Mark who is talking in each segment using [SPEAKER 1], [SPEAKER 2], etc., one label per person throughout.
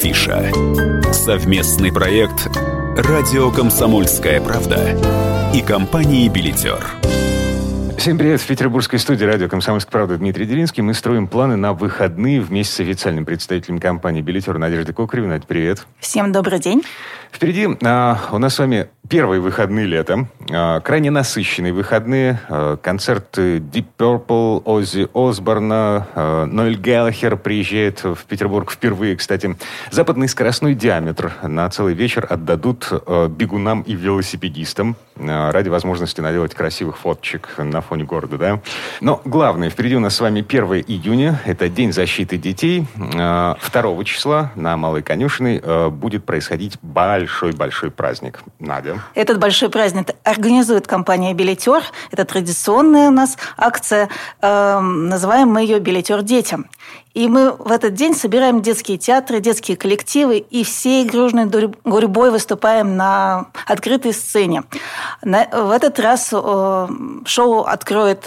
[SPEAKER 1] Афиша. Совместный проект «Радио Комсомольская правда» и компании «Билетер».
[SPEAKER 2] Всем привет! В петербургской студии радио «Комсомольская правда» Дмитрий Делинский. Мы строим планы на выходные вместе с официальным представителем компании «Билетер» Надеждой Кокаревой. Надь, привет!
[SPEAKER 3] Всем добрый день!
[SPEAKER 2] Впереди у нас с вами первые выходные лета. Крайне насыщенные выходные. Концерты Deep Purple, Оззи Осборна, Ноэль Галлахер приезжает в Петербург впервые, кстати. Западный скоростной диаметр на целый вечер отдадут бегунам и велосипедистам ради возможности наделать красивых фоточек на фоне города, да? Но главное, впереди у нас с вами 1 июня. Это День защиты детей. 2 числа на Малой Конюшенной будет происходить большой-большой праздник. Надя.
[SPEAKER 3] Этот большой праздник организует компания «Билетер». Это традиционная у нас акция. Называем мы ее «Билетер детям». И мы в этот день собираем детские театры, детские коллективы и всей дружной гурьбой выступаем на открытой сцене. В этот раз шоу откроет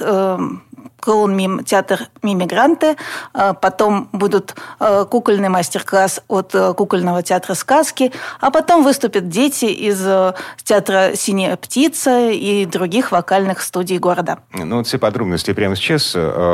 [SPEAKER 3] клоун-театр «Мимигранты». Потом будут кукольный мастер-класс от кукольного театра «Сказки». А потом выступят дети из театра «Синяя птица» и других вокальных студий города.
[SPEAKER 2] Ну, вот все подробности прямо сейчас.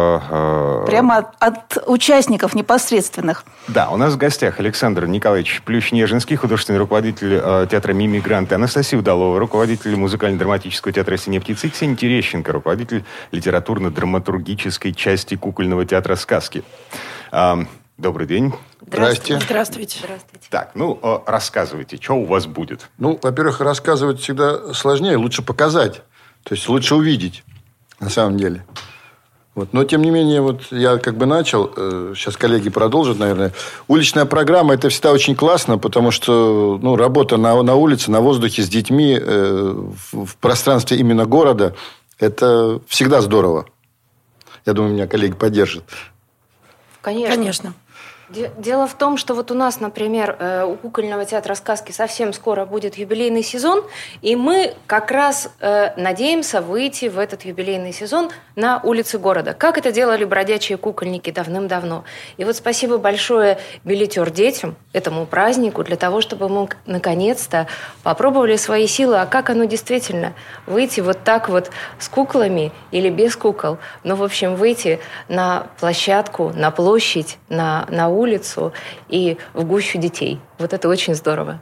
[SPEAKER 3] Прямо от участников непосредственных.
[SPEAKER 2] Да, у нас в гостях Александр Николаевич Плющ-Нежинский, художественный руководитель театра «Мимигранты», Анастасия Удалова, руководитель музыкально-драматического театра «Синяя птица», и Ксения Терещенко, руководитель литературно-драматургической части кукольного театра «Сказки». Добрый день.
[SPEAKER 4] Здравствуйте.
[SPEAKER 3] Здравствуйте.
[SPEAKER 2] Так, рассказывайте, что у вас будет?
[SPEAKER 4] Во-первых, рассказывать всегда сложнее, лучше показать. То есть, лучше увидеть, на самом деле. Но, тем не менее, я начал, сейчас коллеги продолжат, наверное. Уличная программа – это всегда очень классно, потому что работа на улице, на воздухе с детьми, в пространстве именно города – это всегда здорово. Я думаю, меня коллеги поддержат.
[SPEAKER 5] Конечно. Дело в том, что у нас, например, у кукольного театра «Сказки» совсем скоро будет юбилейный сезон, и мы как раз надеемся выйти в этот юбилейный сезон на улицы города, как это делали бродячие кукольники давным-давно. И спасибо большое «Билетер детям», этому празднику, для того, чтобы мы наконец-то попробовали свои силы, а как оно действительно выйти так с куклами или без кукол, выйти на площадку, на площадь, на улицу и в гущу детей. Это очень здорово.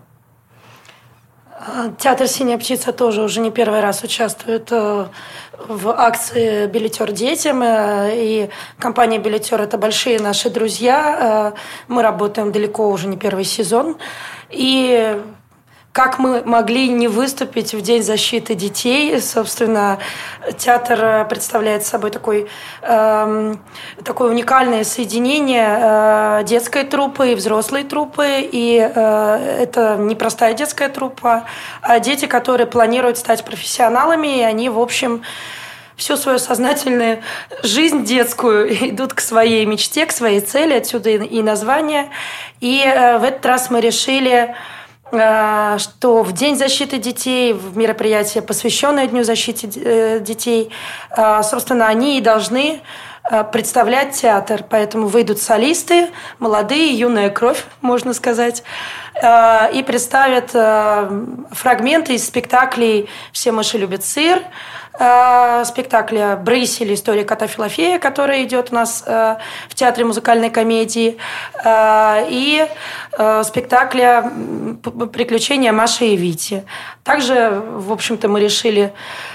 [SPEAKER 6] Театр «Синяя птица» тоже уже не первый раз участвует в акции «Билетер детям». И компания «Билетер» – это большие наши друзья. Мы работаем далеко уже не первый сезон. И как мы могли не выступить в День защиты детей? Собственно, театр представляет собой такое уникальное соединение детской труппы и взрослой труппы. И это не простая детская труппа, а дети, которые планируют стать профессионалами. И они, в общем, всю свою сознательную жизнь детскую идут к своей мечте, к своей цели. Отсюда и название. И в этот раз мы решили, что в День защиты детей, в мероприятии, посвященное Дню защиты детей, собственно, они и должны представлять театр. Поэтому выйдут солисты, молодые, юная кровь, можно сказать, и представят фрагменты из спектаклей «Все мыши любят сыр», спектакля «Брысь» или «История кота Филофея», которая идет у нас в Театре музыкальной комедии, и спектакля «Приключения Маши и Вити». Также, в общем-то, мы решили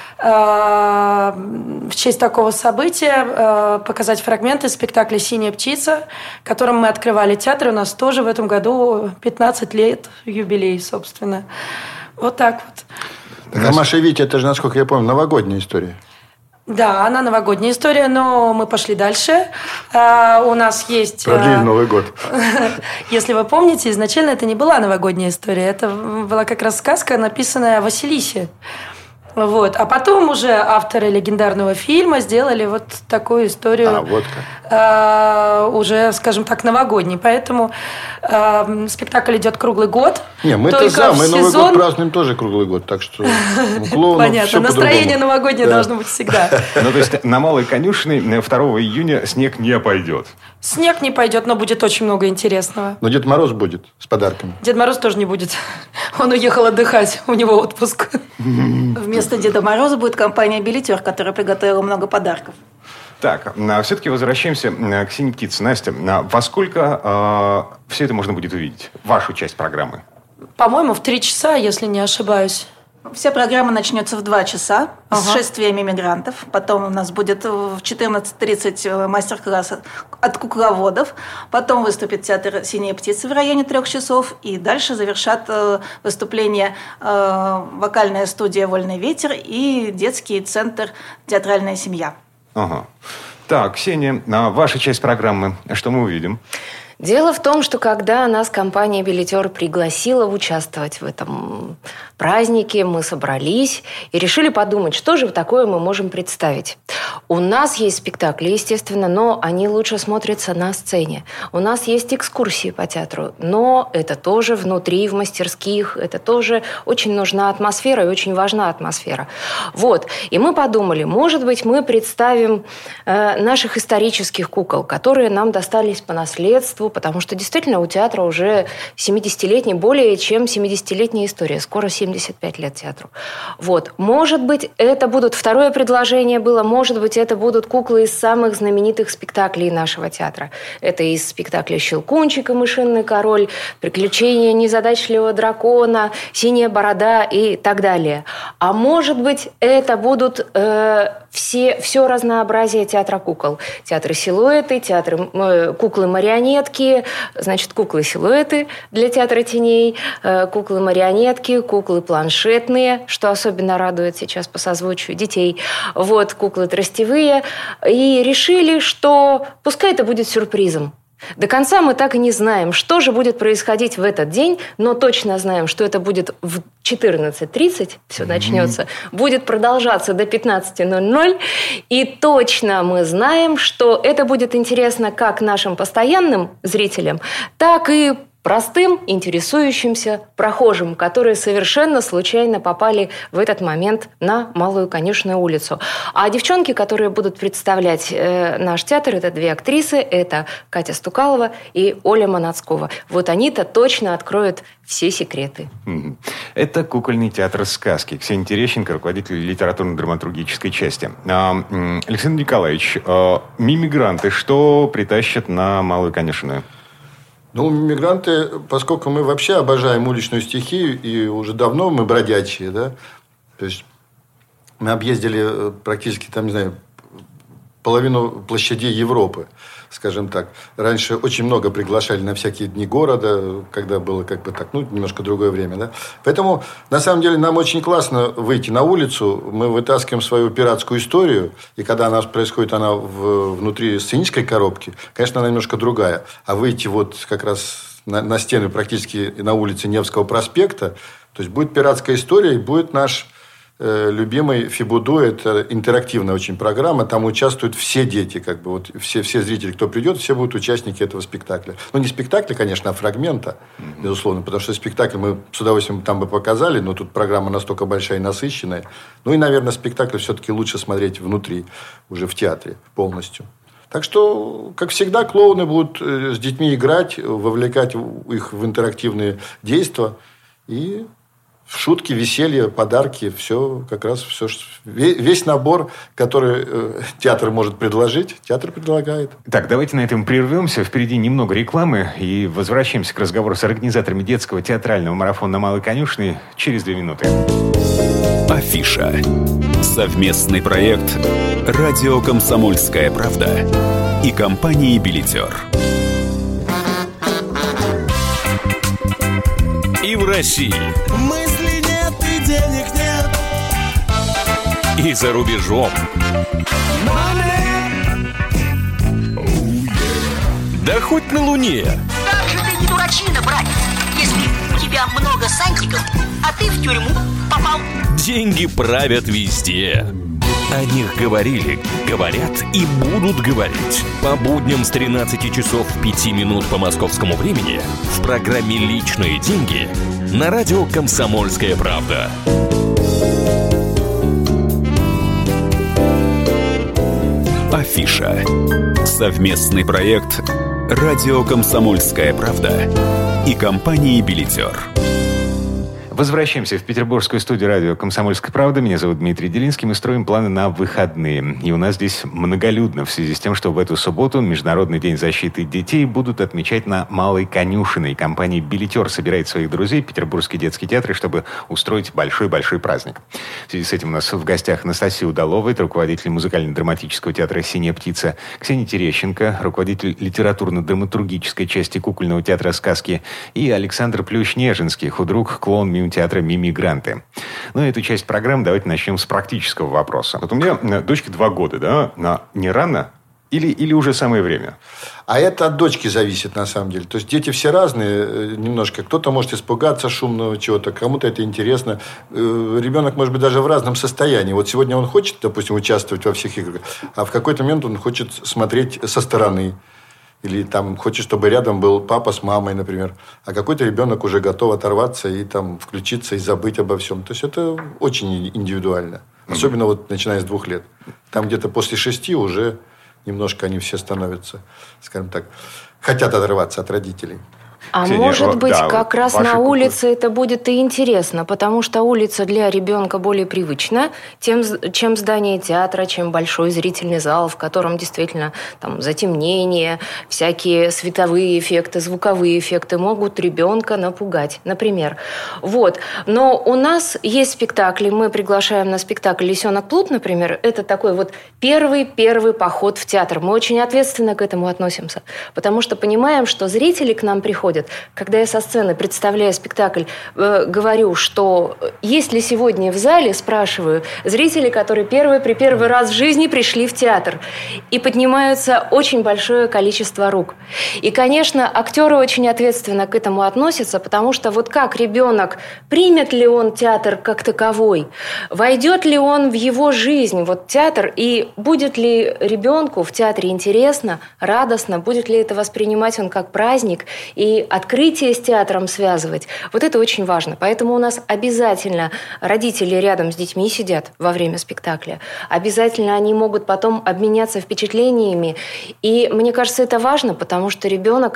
[SPEAKER 6] в честь такого события показать фрагменты спектакля «Синяя птица», которым мы открывали театр. У нас тоже в этом году 15 лет юбилей, собственно. Вот так вот.
[SPEAKER 4] А «Маша и Витя» – это же, насколько я помню, новогодняя история.
[SPEAKER 6] Да, она новогодняя история, но мы пошли дальше. У нас есть...
[SPEAKER 4] Продлили Новый год.
[SPEAKER 6] Если вы помните, изначально это не была новогодняя история. Это была как раз сказка, написанная о Василисе. Вот. А потом уже авторы легендарного фильма сделали вот такую историю.
[SPEAKER 4] Вот как.
[SPEAKER 6] Уже, скажем так, новогодней. Поэтому спектакль идет круглый год.
[SPEAKER 4] Не, мы-то за, мы Новый год празднуем тоже круглый год. Так что у клоунов
[SPEAKER 6] понятно,
[SPEAKER 4] все
[SPEAKER 6] настроение новогоднее должно быть всегда.
[SPEAKER 2] Ну, то есть на Малой Конюшне 2 июня снег не пойдет.
[SPEAKER 6] Снег не пойдет, но будет очень много интересного.
[SPEAKER 4] Но Дед Мороз будет с подарками.
[SPEAKER 6] Дед Мороз тоже не будет. Он уехал отдыхать, у него отпуск.
[SPEAKER 3] Вместо Деда Мороза будет компания «Билетер», которая приготовила много подарков.
[SPEAKER 2] Так, все-таки возвращаемся к «Синей птице». Настя, во сколько все это можно будет увидеть? Вашу часть программы?
[SPEAKER 6] По-моему, в 3 часа, если не ошибаюсь.
[SPEAKER 3] Вся программа начнется в 2 часа с шествием мигрантов. Потом у нас будет в 14:30 мастер-класс от кукловодов. Потом выступит театр «Синяя птица» в районе 3 часов. И дальше завершат выступление вокальная студия «Вольный ветер» и детский центр «Театральная семья».
[SPEAKER 2] Ага. Так, Ксения, ваша часть программы. Что мы увидим?
[SPEAKER 5] Дело в том, что когда нас компания «Билетер» пригласила участвовать в этом празднике, мы собрались и решили подумать, что же такое мы можем представить. У нас есть спектакли, естественно, но они лучше смотрятся на сцене. У нас есть экскурсии по театру, но это тоже внутри, в мастерских, это тоже очень нужна атмосфера и очень важна атмосфера. Вот. И мы подумали, может быть, мы представим наших исторических кукол, которые нам достались по наследству, потому что действительно у театра уже 70-летняя, более чем 70-летняя история. Скоро 75 лет театру. Вот. Может быть, это будут... Второе предложение было, может быть, это будут куклы из самых знаменитых спектаклей нашего театра. Это из спектакля «Щелкунчик и мышиный король», «Приключения незадачливого дракона», «Синяя борода» и так далее. А может быть, это будут все разнообразие театра кукол. Театры-силуэты, куклы-марионетки, значит, куклы-силуэты для театра теней, куклы-марионетки, куклы планшетные, что особенно радует сейчас по созвучию детей. Вот, куклы тростевые. И решили, что пускай это будет сюрпризом. До конца мы так и не знаем, что же будет происходить в этот день, но точно знаем, что это будет в 14:30, все начнется, будет продолжаться до 15:00, и точно мы знаем, что это будет интересно как нашим постоянным зрителям, так и простым, интересующимся прохожим, которые совершенно случайно попали в этот момент на Малую Конюшную улицу. А девчонки, которые будут представлять наш театр, это 2 актрисы, это Катя Стукалова и Оля Манацкова. Вот они-то точно откроют все секреты.
[SPEAKER 2] Это кукольный театр сказки. Ксения Терещенко, руководитель литературно-драматургической части. Александр Николаевич, мимигранты что притащат на Малую Конюшную?
[SPEAKER 4] Ну, мигранты, поскольку мы вообще обожаем уличную стихию, и уже давно мы бродячие, да, то есть мы объездили практически, там, не знаю, половину площадей Европы, скажем так. Раньше очень много приглашали на всякие дни города, когда было как бы так, ну, немножко другое время, да. Поэтому, на самом деле, нам очень классно выйти на улицу, мы вытаскиваем свою пиратскую историю, и когда она происходит, она внутри сценической коробки, конечно, она немножко другая. А выйти вот как раз на стены практически на улице Невского проспекта, то есть будет пиратская история, и будет наш любимый Фибуду. Это интерактивная очень программа. Там участвуют все дети. Как бы, вот, все зрители, кто придет, все будут участники этого спектакля. Ну, не спектакля, конечно, а фрагмента, безусловно. Потому что спектакль мы с удовольствием там бы показали, но тут программа настолько большая и насыщенная. Ну, и, наверное, спектакль все-таки лучше смотреть внутри, уже в театре полностью. Так что, как всегда, клоуны будут с детьми играть, вовлекать их в интерактивные действия. И шутки, веселье, подарки, все как раз все, весь набор, который театр может предложить, театр предлагает.
[SPEAKER 2] Так, давайте на этом прервемся. Впереди немного рекламы и возвращаемся к разговору с организаторами детского театрального марафона на Малой Конюшной через 2 минуты.
[SPEAKER 1] Афиша. Совместный проект «Радио Комсомольская правда» и компании «Билетер». И в России.
[SPEAKER 7] Мысли нет и денег нет.
[SPEAKER 1] И за рубежом. Да хоть на Луне.
[SPEAKER 8] Как же ты не дурачина, братец. Если у тебя много сантиков, а ты в тюрьму попал.
[SPEAKER 1] Деньги правят везде. О них говорили, говорят и будут говорить. По будням с 13 часов 5 минут по московскому времени в программе «Личные деньги» на радио «Комсомольская правда». Афиша. Совместный проект «Радио Комсомольская правда» и компании «Билетер».
[SPEAKER 2] Возвращаемся в петербургскую студию радио «Комсомольская правда». Меня зовут Дмитрий Делинский. Мы строим планы на выходные. И у нас здесь многолюдно в связи с тем, что в эту субботу Международный день защиты детей будут отмечать на Малой Конюшиной. Компания «Билетер» собирает своих друзей, Петербургский детский театр, чтобы устроить большой-большой праздник. В связи с этим у нас в гостях Анастасия Удалова, это руководитель музыкально-драматического театра «Синяя птица», Ксения Терещенко, руководитель литературно-драматургической части кукольного театра «Сказки», и Александр Плющ-Нежинский, худрук, клоун театра «Мимигранты». Ну, эту часть программы давайте начнем с практического вопроса. Вот у меня дочке 2 года, да? Не рано или уже самое время?
[SPEAKER 4] А это от дочки зависит, на самом деле. То есть, дети все разные немножко. Кто-то может испугаться шумного чего-то, кому-то это интересно. Ребенок может быть даже в разном состоянии. Вот сегодня он хочет, допустим, участвовать во всех играх, а в какой-то момент он хочет смотреть со стороны. Или там хочет, чтобы рядом был папа с мамой, например. А какой-то ребенок уже готов оторваться и там включиться и забыть обо всем. То есть, это очень индивидуально. Особенно вот начиная с 2 лет. Там где-то после 6 уже немножко они все становятся, скажем так, хотят оторваться от родителей.
[SPEAKER 5] А Ксения, может быть, да, как раз на улице это будет и интересно, потому что улица для ребенка более привычна, чем здание театра, чем большой зрительный зал, в котором действительно там затемнение, всякие световые эффекты, звуковые эффекты могут ребенка напугать, например. Вот. Но у нас есть спектакли, мы приглашаем на спектакль «Лисенок Плут», например, это такой вот первый поход в театр. Мы очень ответственно к этому относимся, потому что понимаем, что зрители к нам приходят. Когда я со сцены, представляя спектакль, говорю, что есть ли сегодня в зале, спрашиваю, зрители, которые первый раз в жизни пришли в театр. И поднимаются очень большое количество рук. И, конечно, актеры очень ответственно к этому относятся, потому что вот как ребенок, примет ли он театр как таковой, войдет ли он в его жизнь, вот театр, и будет ли ребенку в театре интересно, радостно, будет ли это воспринимать он как праздник, и открытие с театром связывать. Вот это очень важно. Поэтому у нас обязательно родители рядом с детьми сидят во время спектакля. Обязательно они могут потом обменяться впечатлениями. И мне кажется, это важно, потому что ребенок,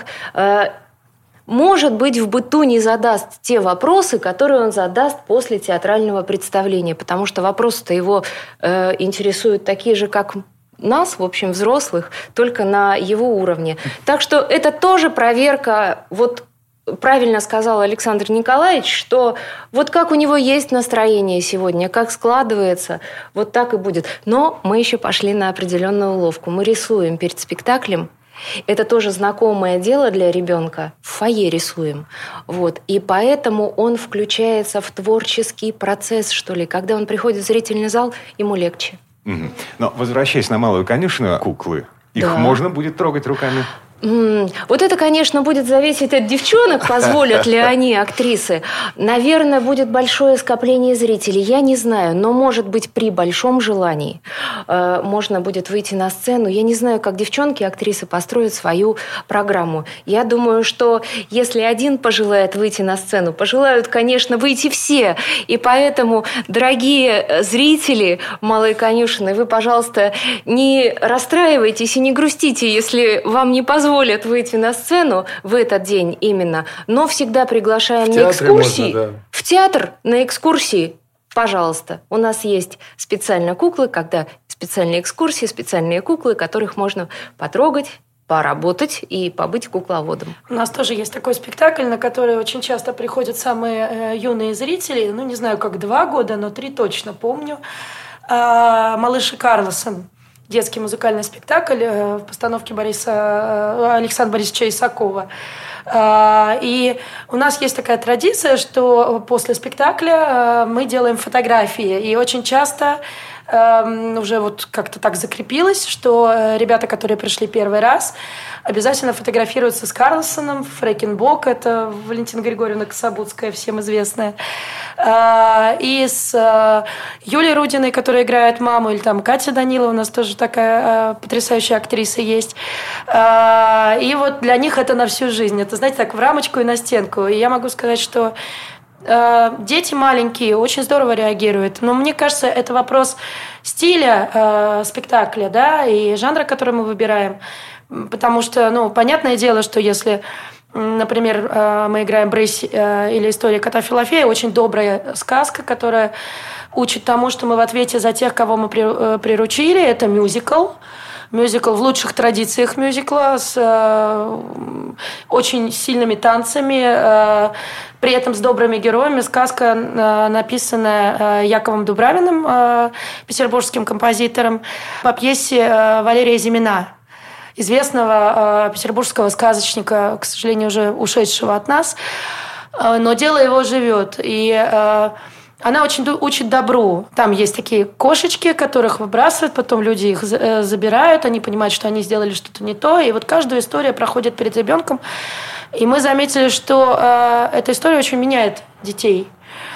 [SPEAKER 5] может быть, в быту не задаст те вопросы, которые он задаст после театрального представления. Потому что вопросы-то его интересуют такие же, как нас, в общем, взрослых, только на его уровне. Так что это тоже проверка, вот правильно сказал Александр Николаевич, что вот как у него есть настроение сегодня, как складывается, вот так и будет. Но мы еще пошли на определенную уловку. Мы рисуем перед спектаклем. Это тоже знакомое дело для ребенка. В фойе рисуем. Вот. И поэтому он включается в творческий процесс, что ли. Когда он приходит в зрительный зал, ему легче.
[SPEAKER 2] Но возвращаясь на Малую Конюшину, куклы, их можно будет трогать руками?
[SPEAKER 5] Вот это, конечно, будет зависеть от девчонок, позволят ли они, актрисы. Наверное, будет большое скопление зрителей, я не знаю, но, может быть, при большом желании можно будет выйти на сцену. Я не знаю, как девчонки, актрисы построят свою программу. Я думаю, что если один пожелает выйти на сцену, пожелают, конечно, выйти все. И поэтому, дорогие зрители Малой Конюшины, вы, пожалуйста, не расстраивайтесь и не грустите, если вам не позволят выйти на сцену в этот день именно, но всегда приглашаем на экскурсии. Можно, да. В театр на экскурсии, пожалуйста. У нас есть специальные куклы, когда специальные экскурсии, специальные куклы, которых можно потрогать, поработать и побыть кукловодом.
[SPEAKER 6] У нас тоже есть такой спектакль, на который очень часто приходят самые юные зрители. Не знаю, как 2 года, но 3 точно помню. «Малыш и Карлсон». Детский музыкальный спектакль в постановке Александра Борисовича Исакова. И у нас есть такая традиция, что после спектакля мы делаем фотографии. И очень часто уже вот как-то так закрепилось, что ребята, которые пришли первый раз, обязательно фотографируются с Карлсоном, Фрейкенбок, это Валентина Григорьевна Кособудская, всем известная, и с Юлией Рудиной, которая играет маму, или там Катя Данилова, у нас тоже такая потрясающая актриса есть. И вот для них это на всю жизнь. Это, знаете, так в рамочку и на стенку. И я могу сказать, что дети маленькие очень здорово реагируют. Но мне кажется, это вопрос стиля спектакля, да, и жанра, который мы выбираем. Потому что, ну, понятное дело, что если, например, мы играем «Брысь» или «История кота Филофея», очень добрая сказка, которая учит тому, что мы в ответе за тех, кого мы приручили. Это мюзикл. Мюзикл в лучших традициях мюзикла, с очень сильными танцами, при этом с добрыми героями. Сказка, написанная Яковом Дубравиным, петербургским композитором, по пьесе Валерия Зимина, известного петербургского сказочника, к сожалению, уже ушедшего от нас. Но дело его живет. И она очень учит добру. Там есть такие кошечки, которых выбрасывают, потом люди их забирают, они понимают, что они сделали что-то не то. И вот каждая история проходит перед ребенком. И мы заметили, что эта история очень меняет детей.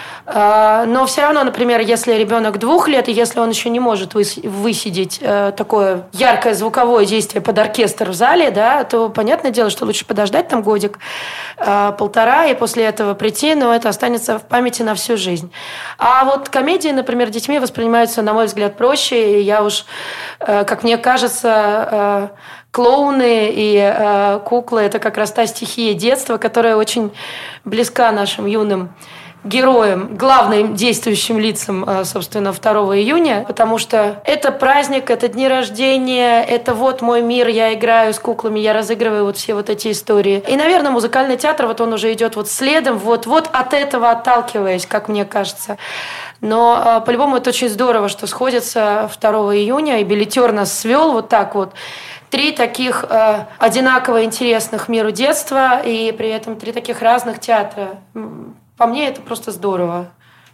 [SPEAKER 6] Но все равно, например, если ребенок 2 лет, и если он еще не может высидеть такое яркое звуковое действие под оркестр в зале, да, то понятное дело, что лучше подождать там годик, 1,5, и после этого прийти, но это останется в памяти на всю жизнь. А вот комедии, например, детьми воспринимаются, на мой взгляд, проще. И я уж, как мне кажется, клоуны и куклы – это как раз та стихия детства, которая очень близка нашим юным героям, главным действующим лицам, собственно, 2 июня, потому что это праздник, это дни рождения, это вот мой мир, я играю с куклами, я разыгрываю вот все вот эти истории. И, наверное, музыкальный театр, вот он уже идет вот следом, вот от этого отталкиваясь, как мне кажется. Но по-любому это очень здорово, что сходится 2 июня, и билетер нас свел вот так вот. 3 таких одинаково интересных миру детства, и при этом 3 таких разных театра. По мне это просто здорово.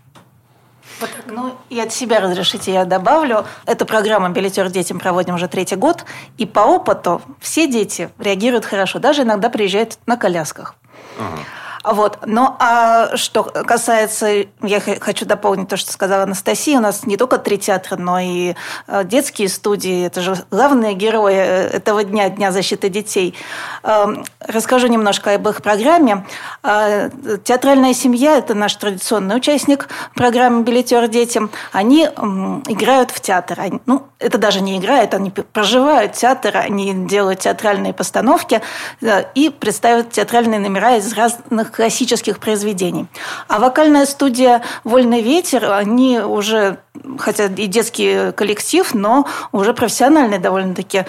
[SPEAKER 3] Вот так. Ну, и от себя разрешите, я добавлю. Эту программу «Билетер детям» проводим уже 3-й год. И по опыту все дети реагируют хорошо. Даже иногда приезжают на колясках. Ага. Вот. Но что касается, я хочу дополнить то, что сказала Анастасия, у нас не только 3 театра, но и детские студии, это же главные герои этого дня, Дня защиты детей. Расскажу немножко об их программе. Театральная семья – это наш традиционный участник программы «Билетер детям». Они играют в театр. Ну, это даже не играют, они проживают театр, они делают театральные постановки и представят театральные номера из разных классических произведений. А вокальная студия «Вольный ветер», они уже, хотя и детский коллектив, но уже профессиональные довольно-таки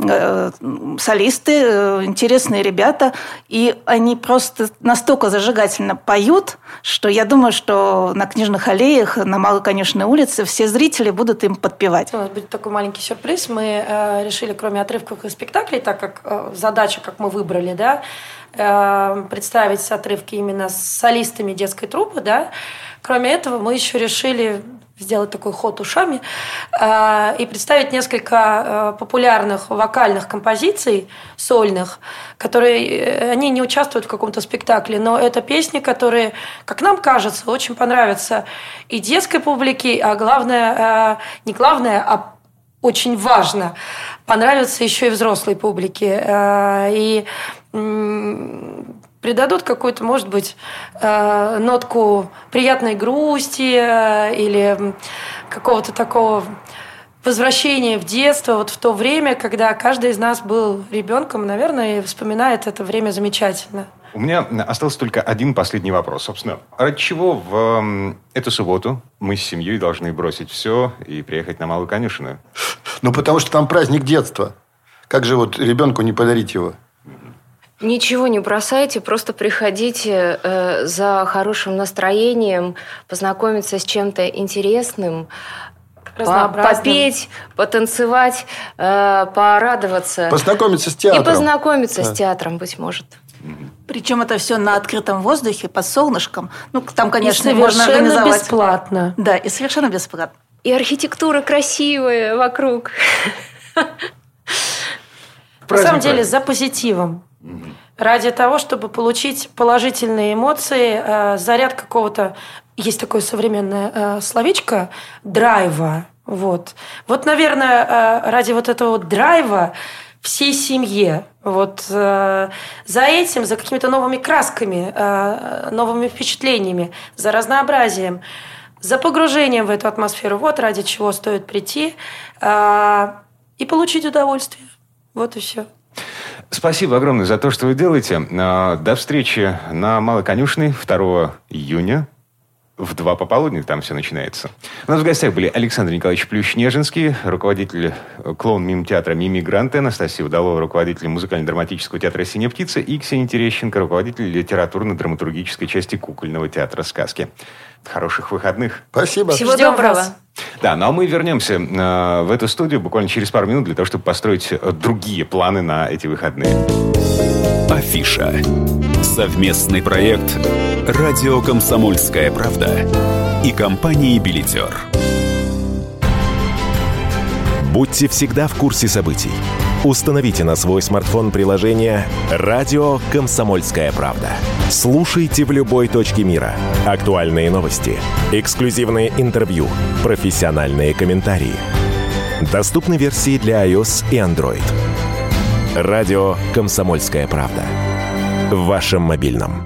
[SPEAKER 3] солисты, интересные ребята, и они просто настолько зажигательно поют, что я думаю, что на Книжных аллеях, на Малой Конюшенной улице все зрители будут им подпевать.
[SPEAKER 6] У нас будет такой маленький сюрприз. Мы решили, кроме отрывков из спектаклей, так как задача, как мы выбрали, да, представить отрывки именно с солистами детской труппы, да. Кроме этого, мы еще решили сделать такой ход ушами и представить несколько популярных вокальных композиций сольных, которые они не участвуют в каком-то спектакле, но это песни, которые, как нам кажется, очень понравятся и детской публике, а главное, не главное, а очень важно, понравится еще и взрослой публике. И придадут какую-то, может быть, нотку приятной грусти или какого-то такого возвращения в детство, вот в то время, когда каждый из нас был ребенком, наверное, и вспоминает это время замечательно.
[SPEAKER 2] У меня остался только один последний вопрос. Собственно, ради чего в эту субботу мы с семьей должны бросить все и приехать на Малую Конюшенную?
[SPEAKER 4] Ну, потому что там праздник детства. Как же вот ребенку не подарить его?
[SPEAKER 5] Ничего не бросайте, просто приходите за хорошим настроением, познакомиться с чем-то интересным, попеть, потанцевать, порадоваться.
[SPEAKER 4] Познакомиться с театром.
[SPEAKER 5] И познакомиться с театром, быть может.
[SPEAKER 3] Причем это все на открытом воздухе, под солнышком. Ну, там, конечно, можно организовать.
[SPEAKER 6] Бесплатно.
[SPEAKER 3] Да, и совершенно бесплатно.
[SPEAKER 5] И архитектура красивая вокруг.
[SPEAKER 6] На самом деле, за позитивом. Ради того, чтобы получить положительные эмоции, заряд какого-то... Есть такое современное словечко «драйва». Вот, наверное, ради вот этого драйва всей семье, за этим, за какими-то новыми красками, новыми впечатлениями, за разнообразием, за погружением в эту атмосферу. Вот ради чего стоит прийти и получить удовольствие. Вот и все.
[SPEAKER 2] Спасибо огромное за то, что вы делаете. До встречи на Малой Конюшной 2 июня. В 2 пополудни там все начинается. У нас в гостях были Александр Николаевич Плющ-Нежинский, руководитель клоун-мим-театра «Мимигранты», Анастасия Удалова, руководитель музыкально-драматического театра «Синяя птица», и Ксения Терещенко, руководитель литературно-драматургической части кукольного театра «Сказки». Хороших выходных.
[SPEAKER 4] Спасибо.
[SPEAKER 5] Всего доброго.
[SPEAKER 2] Да, ну а мы вернемся в эту студию буквально через пару минут для того, чтобы построить другие планы на эти выходные.
[SPEAKER 1] Афиша. Совместный проект «Радио Комсомольская правда» и компании «Билетер».
[SPEAKER 8] Будьте всегда в курсе событий. Установите на свой смартфон приложение «Радио Комсомольская правда». Слушайте в любой точке мира. Актуальные новости, эксклюзивные интервью, профессиональные комментарии. Доступны версии для iOS и Android. «Радио Комсомольская правда». В вашем мобильном.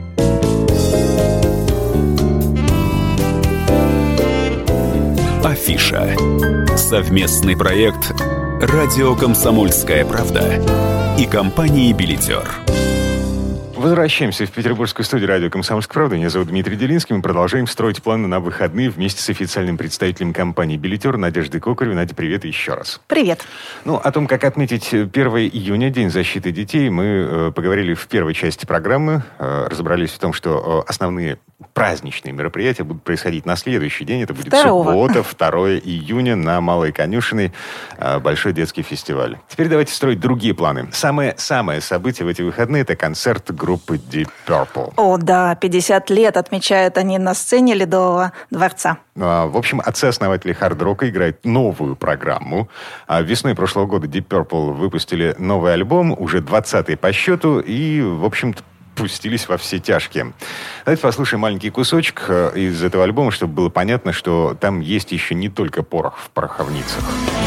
[SPEAKER 1] Афиша. Совместный проект «Радио Комсомольская правда» и компании «Билетер».
[SPEAKER 2] Возвращаемся в петербургскую студию радио «Комсомольская правда». Меня зовут Дмитрий Делинский. Мы продолжаем строить планы на выходные вместе с официальным представителем компании «Билетер» Надеждой Кокаревой. Надя, привет еще раз.
[SPEAKER 3] Привет.
[SPEAKER 2] Ну, о том, как отметить 1 июня, День защиты детей, мы поговорили в первой части программы. Разобрались в том, что основные праздничные мероприятия будут происходить на следующий день. Это будет суббота, 2 июня на Малой Конюшиной. Большой детский фестиваль. Теперь давайте строить другие планы. Самое событие в эти выходные – это концерт группы Deep Purple.
[SPEAKER 3] О, да, 50 лет отмечают они на сцене Ледового дворца.
[SPEAKER 2] В общем, отцы-основатели хард-рока играют новую программу. Весной прошлого года Deep Purple выпустили новый альбом, уже 20-й по счету, и, в общем-то, пустились во все тяжкие. Давайте послушаем маленький кусочек из этого альбома, чтобы было понятно, что там есть еще не только порох в пороховницах.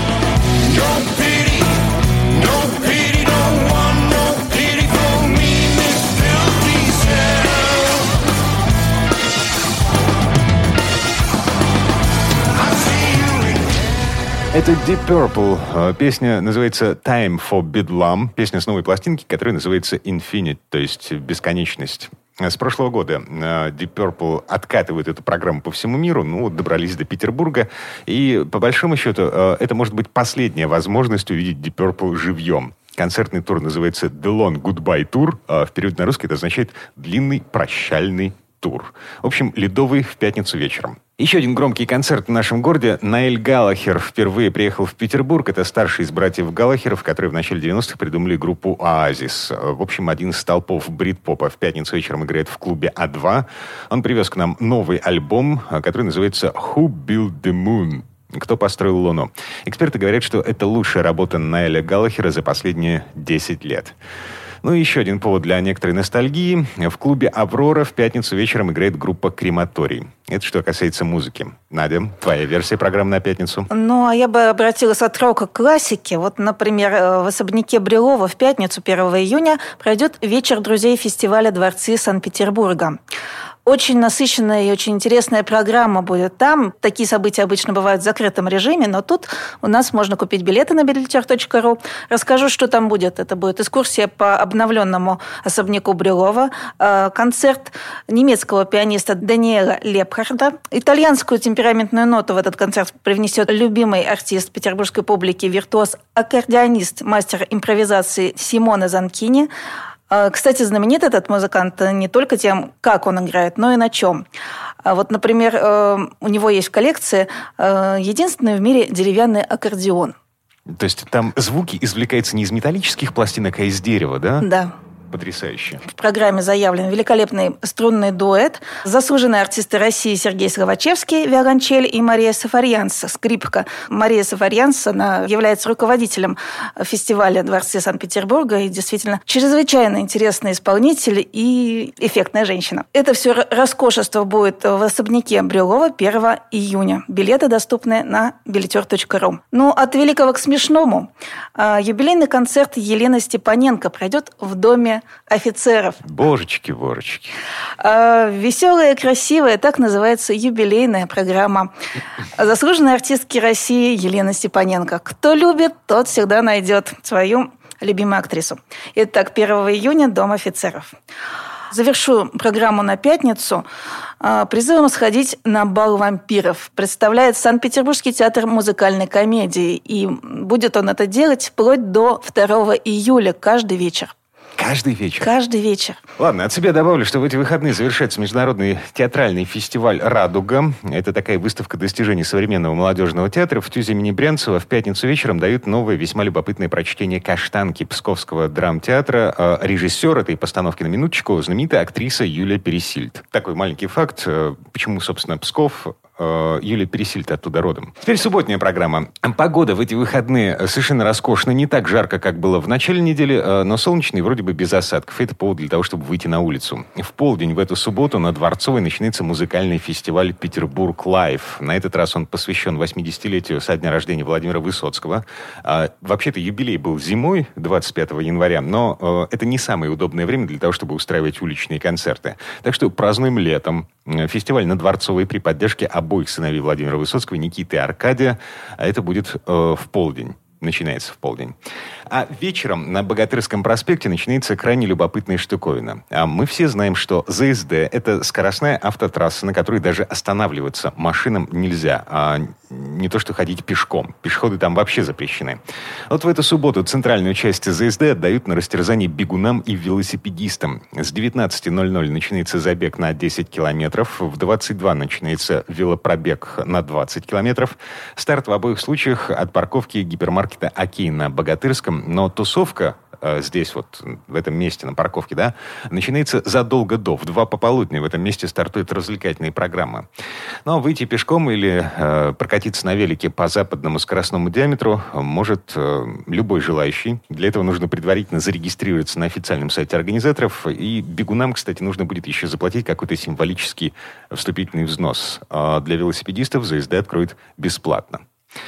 [SPEAKER 2] Это Deep Purple. Pесня называется «Time for Bedlam». Песня с новой пластинки, которая называется «Infinite», то есть «Бесконечность». С прошлого года Deep Purple откатывает эту программу по всему миру. Добрались до Петербурга. И, по большому счету, это может быть последняя возможность увидеть Deep Purple живьем. Концертный тур называется «The Long Goodbye Tour». В переводе на русский это означает «длинный прощальный тур». В общем, ледовый в пятницу вечером. Еще один громкий концерт в нашем городе. Ноэль Галлахер впервые приехал в Петербург. Это старший из братьев Галлахеров, которые в начале 90-х придумали группу «Оазис». В общем, один из столпов брит-попа в пятницу вечером играет в клубе А2. Он привез к нам новый альбом, который называется «Who Built the Moon?» «Кто построил Луну?». Эксперты говорят, что это лучшая работа Ноэля Галлахера за последние 10 лет. Ну и еще один повод для некоторой ностальгии. В клубе «Аврора» в пятницу вечером играет группа «Крематорий». Это что касается музыки. Надя, твоя версия программы на пятницу?
[SPEAKER 3] Ну, а я бы обратилась от рока к классике. Вот, например, в особняке Брюлова в пятницу 1 июня пройдет вечер друзей фестиваля «Дворцы Санкт-Петербурга». Очень насыщенная и очень интересная программа будет там. Такие события обычно бывают в закрытом режиме, но тут у нас можно купить билеты на bileter.ru. Расскажу, что там будет. Это будет экскурсия по обновленному особняку Брюлова, концерт немецкого пианиста Даниэля Лепхарда. Итальянскую темпераментную ноту в этот концерт привнесет любимый артист петербургской публики, виртуоз-аккордеонист, мастер импровизации Симоне Занкини. Кстати, знаменит этот музыкант не только тем, как он играет, но и на чем. Вот, например, у него есть в коллекции единственный в мире деревянный аккордеон.
[SPEAKER 2] То есть там звуки извлекаются не из металлических пластинок, а из дерева, да?
[SPEAKER 3] Да.
[SPEAKER 2] Потрясающе.
[SPEAKER 3] В программе заявлен великолепный струнный дуэт. Заслуженные артисты России Сергей Словачевский, виолончель, и Мария Сафарьянс, скрипка. Мария Сафарьянс, она является руководителем фестиваля «Дворцы Санкт-Петербурга» и действительно чрезвычайно интересный исполнитель и эффектная женщина. Это все роскошество будет в особняке Брюлова 1 июня. Билеты доступны на билетер.ру. Ну, от великого к смешному. Юбилейный концерт Елены Степаненко пройдет в Доме офицеров.
[SPEAKER 2] Божечки-ворочки.
[SPEAKER 3] Веселая, красивая, так называется юбилейная программа заслуженной артистки России Елены Степаненко. Кто любит, тот всегда найдет свою любимую актрису. Итак, 1 июня Дом офицеров. Завершу программу на пятницу призывом сходить на бал вампиров. Представляет Санкт-Петербургский театр музыкальной комедии. И будет он это делать вплоть до 2 июля каждый вечер.
[SPEAKER 2] Каждый вечер?
[SPEAKER 3] Каждый вечер.
[SPEAKER 2] Ладно, от себя добавлю, что в эти выходные завершается международный театральный фестиваль «Радуга». Это такая выставка достижений современного молодежного театра. В ТЮЗе имени Брянцева в пятницу вечером дают новое, весьма любопытное прочтение «Каштанки» Псковского драмтеатра. Режиссер этой постановки, на минуточку, знаменитая актриса Юлия Пересильд. Такой маленький факт, почему, собственно, Псков... Юлия Пересильд оттуда родом. Теперь субботняя программа. Погода в эти выходные совершенно роскошная. Не так жарко, как было в начале недели, но солнечный, вроде бы без осадков. Это повод для того, чтобы выйти на улицу. В полдень в эту субботу на Дворцовой начинается музыкальный фестиваль «Петербург Лайв». На этот раз он посвящен 80-летию со дня рождения Владимира Высоцкого. Вообще-то юбилей был зимой, 25 января, но это не самое удобное время для того, чтобы устраивать уличные концерты. Так что празднуем летом. Фестиваль на Дворцовой при поддержке обоих сыновей Владимира Высоцкого, Никиты и Аркадия. А это будет в полдень. Начинается в полдень. А вечером на Богатырском проспекте начинается крайне любопытная штуковина. Мы все знаем, что ЗСД – это скоростная автотрасса, на которой даже останавливаться машинам нельзя. А не то, что ходить пешком. Пешеходы там вообще запрещены. Вот в эту субботу центральную часть ЗСД отдают на растерзание бегунам и велосипедистам. С 19:00 начинается забег на 10 километров. В 22 начинается велопробег на 20 километров. Старт в обоих случаях от парковки гипермаркета «Окей» на Богатырском. Но тусовка здесь вот, в этом месте, на парковке, да, начинается задолго до. В 2 пополудни в этом месте стартует развлекательная программа. Но выйти пешком или прокатиться на велике по западному скоростному диаметру может любой желающий. Для этого нужно предварительно зарегистрироваться на официальном сайте организаторов. И бегунам, кстати, нужно будет еще заплатить какой-то символический вступительный взнос. Для велосипедистов ЗСД откроют бесплатно.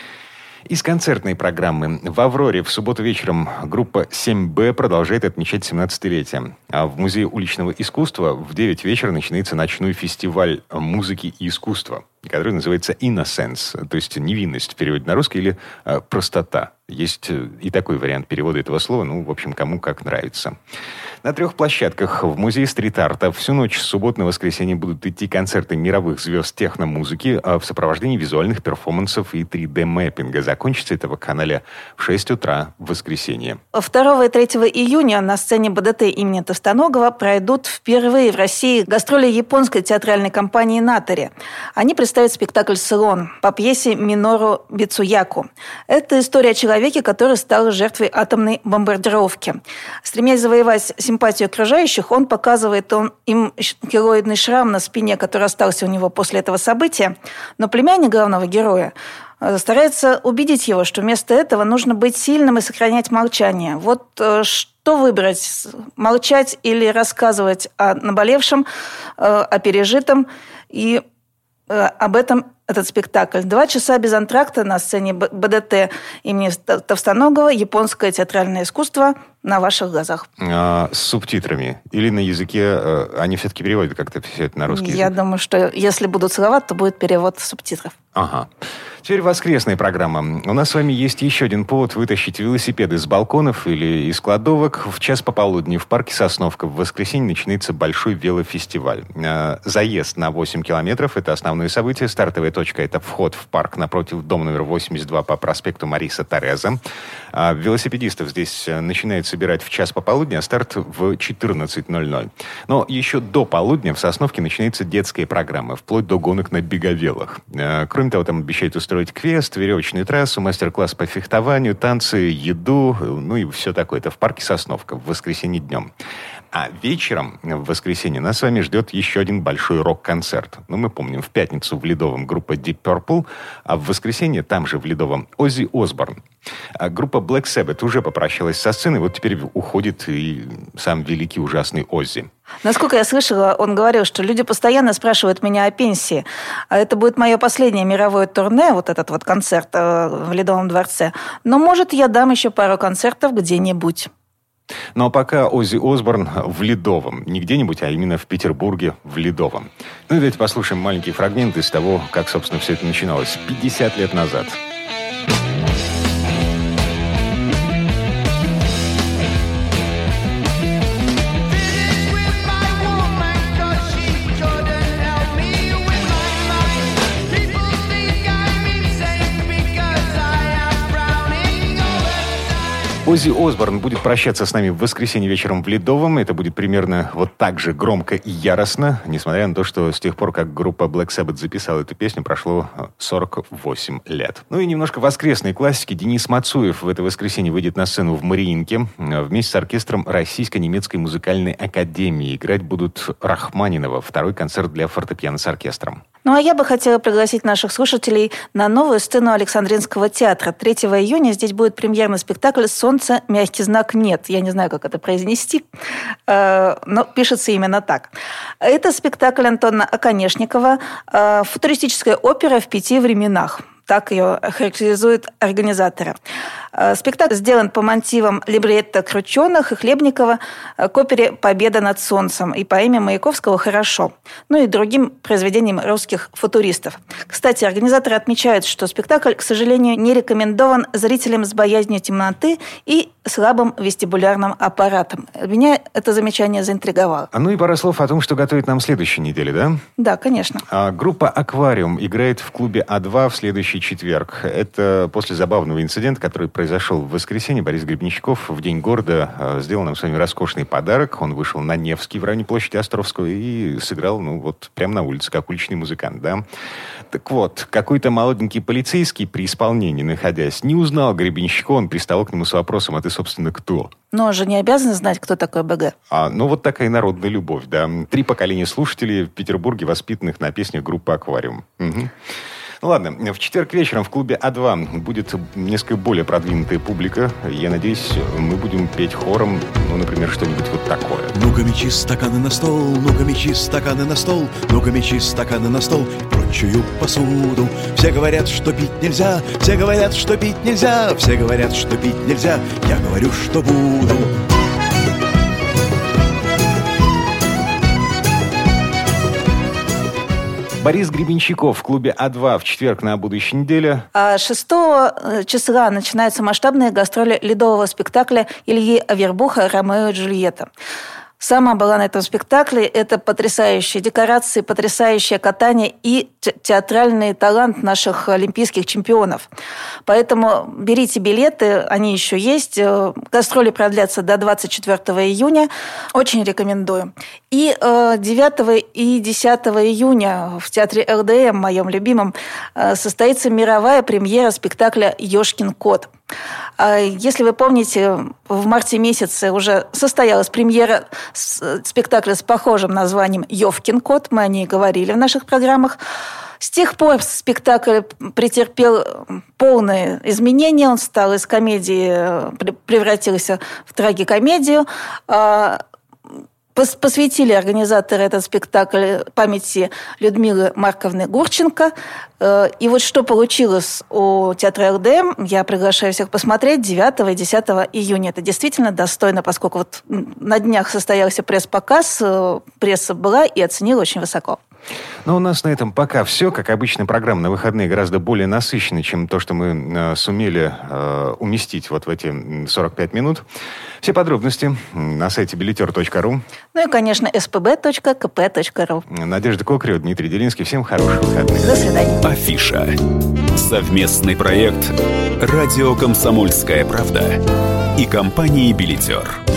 [SPEAKER 2] Из концертной программы. В «Авроре» в субботу вечером группа 7Б продолжает отмечать 17-летие. А в Музее уличного искусства в 9 вечера начинается ночной фестиваль музыки и искусства, который называется «Innocence», то есть «невинность» в переводе на русский, или «простота». Есть и такой вариант перевода этого слова, ну, в общем, кому как нравится. На 3 площадках в Музее стрит-арта всю ночь с субботы на воскресенье будут идти концерты мировых звезд техномузыки в сопровождении визуальных перформансов и 3D-мэппинга. Закончится это в канале в 6 утра в воскресенье. 2 и 3 июня на сцене БДТ имени Товстоногова пройдут впервые в России гастроли японской театральной компании «Натори». Они представят спектакль «Слон» по пьесе Минору Бицуяку. Это история человека, который стал жертвой атомной бомбардировки. Стремясь завоевать симпатию окружающих, он показывает им кероидный шрам на спине, который остался у него после этого события. Но племянник главного героя старается убедить его, что вместо этого нужно быть сильным и сохранять молчание. Вот что выбрать? Молчать или рассказывать о наболевшем, о пережитом и об этом этот спектакль. 2 часа без антракта на сцене БДТ имени Товстоногова. Японское театральное искусство на ваших глазах. С субтитрами? Или на языке... Они все-таки переводят как-то все это на русский язык? Я думаю, что если будут слова, то будет перевод субтитров. Ага. Теперь воскресная программа. У нас с вами есть еще один повод вытащить велосипеды с балконов или из кладовок. В час пополудни в парке Сосновка в воскресенье начинается большой велофестиваль. Заезд на 8 километров – это основное событие. Стартовая точка – это вход в парк напротив дома номер 82 по проспекту Мариса Тереза. Велосипедистов здесь начинают собирать в час пополудни, а старт в 14:00. Но еще до полудня в Сосновке начинается детская программа, вплоть до гонок на беговелах. Кроме того, там обещают устроить квест, веревочную трассу, мастер-класс по фехтованию, танцы, еду, ну и все такое. Это в парке Сосновка в воскресенье днем. А вечером, в воскресенье, нас с вами ждет еще один большой рок-концерт. Ну, мы помним, в пятницу в Ледовом группа Deep Purple, а в воскресенье там же в Ледовом Оззи Осборн. А группа Black Sabbath уже попрощалась со сценой, вот теперь уходит и сам великий ужасный Оззи.
[SPEAKER 3] Насколько я слышала, он говорил, что люди постоянно спрашивают меня о пенсии. А это будет мое последнее мировое турне, вот этот вот концерт в Ледовом дворце. Но, может, я дам еще пару концертов где-нибудь.
[SPEAKER 2] Ну, а пока Оззи Осборн в Ледовом. Не где-нибудь, а именно в Петербурге в Ледовом. Ну, давайте послушаем маленький фрагмент из того, как, собственно, все это начиналось 50 лет назад. Оззи Осборн будет прощаться с нами в воскресенье вечером в Ледовом. Это будет примерно вот так же громко и яростно, несмотря на то, что с тех пор, как группа Black Sabbath записала эту песню, прошло 48 лет. Ну и немножко воскресной классики. Денис Мацуев в это воскресенье выйдет на сцену в Мариинке вместе с оркестром Российско-немецкой музыкальной академии. Играть будут Рахманинова. Второй концерт для фортепиано с оркестром.
[SPEAKER 3] Ну, а я бы хотела пригласить наших слушателей на новую сцену Александринского театра. 3 июня здесь будет премьерный спектакль «Солнце. Мягкий знак нет». Я не знаю, как это произнести, но пишется именно так. Это спектакль Антона Оконешникова, футуристическая опера в 5 временах. Так ее характеризуют организаторы. Спектакль сделан по мотивам либретто Крученых и Хлебникова к опере «Победа над солнцем» и поэме Маяковского «Хорошо», ну и другим произведениям русских футуристов. Кстати, организаторы отмечают, что спектакль, к сожалению, не рекомендован зрителям с боязнью темноты и слабым вестибулярным аппаратом. Меня это замечание заинтриговало.
[SPEAKER 2] Ну и пара слов о том, что готовит нам следующей неделе, да?
[SPEAKER 3] Да, конечно.
[SPEAKER 2] Группа «Аквариум» играет в клубе А2 в следующий четверг. Это после забавного инцидента, который произошел в воскресенье. Борис Гребенщиков в День города сделал нам с вами роскошный подарок. Он вышел на Невский в районе площади Островского и сыграл, прямо на улице, как уличный музыкант, да? Так вот, какой-то молоденький полицейский при исполнении, находясь, не узнал Гребенщикова, он приставал к нему с вопросом: «А ты, собственно, кто?»
[SPEAKER 3] Но он же не обязан знать, кто такой БГ.
[SPEAKER 2] Вот такая народная любовь, да. 3 поколения слушателей в Петербурге, воспитанных на песнях группы «Аквариум». Угу. Ну ладно, в четверг вечером в клубе А2 будет несколько более продвинутая публика. Я надеюсь, мы будем петь хором, например, что-нибудь вот такое.
[SPEAKER 7] Ну-ка, мечи стаканы на стол, ну-ка, мечи стаканы на стол, ну-ка, мечи стаканы на стол, прочую посуду. Все говорят, что пить нельзя, все говорят, что пить нельзя, все говорят, что пить нельзя, я говорю, что буду.
[SPEAKER 2] Борис Гребенщиков в клубе А2 в четверг на будущей неделе.
[SPEAKER 3] 6 числа начинаются масштабные гастроли ледового спектакля Ильи Авербуха «Ромео и Джульетта». Сама была на этом спектакле. Это потрясающие декорации, потрясающее катание и театральный талант наших олимпийских чемпионов. Поэтому берите билеты, они еще есть. Гастроли продлятся до 24 июня. Очень рекомендую. И 9 и 10 июня в театре РДМ, моем любимом, состоится мировая премьера спектакля «Ёшкин кот». Если вы помните, в марте месяце уже состоялась премьера спектакля с похожим названием «Ёвкин кот». Мы о ней говорили в наших программах. С тех пор спектакль претерпел полные изменения. Он стал из комедии, превратился в трагикомедию. Посвятили организаторы этот спектакль памяти Людмилы Марковны Гурченко. И вот что получилось у театра РДМ, я приглашаю всех посмотреть 9 и 10 июня. Это действительно достойно, поскольку вот на днях состоялся пресс-показ, пресса была и оценила очень высоко.
[SPEAKER 2] У нас на этом пока все. Как обычно, программа на выходные гораздо более насыщенная, чем то, что мы сумели уместить вот в эти 45 минут. Все подробности на сайте билетер.ру.
[SPEAKER 3] Ну и, конечно, spb.kp.ru.
[SPEAKER 2] Надежда Кокарева, Дмитрий Делинский. Всем хороших выходных.
[SPEAKER 3] До свидания.
[SPEAKER 1] Афиша. Совместный проект «Радио Комсомольская правда» и компании «Билетер».